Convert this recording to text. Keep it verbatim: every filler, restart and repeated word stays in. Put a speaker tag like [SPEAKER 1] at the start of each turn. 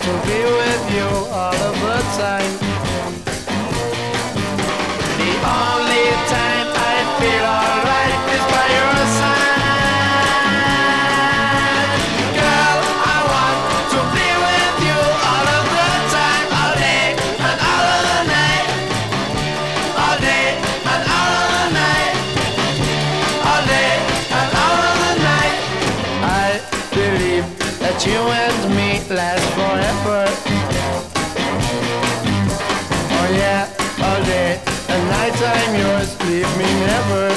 [SPEAKER 1] to be with you all of the time. The only time I feel alright is by your side. Girl, I want to be with you all of the time, all day and all of the night. All day and all of the night. All day and all of the night. I believe that you and me last forever. Oh yeah, all day and night I'm yours, leave me never.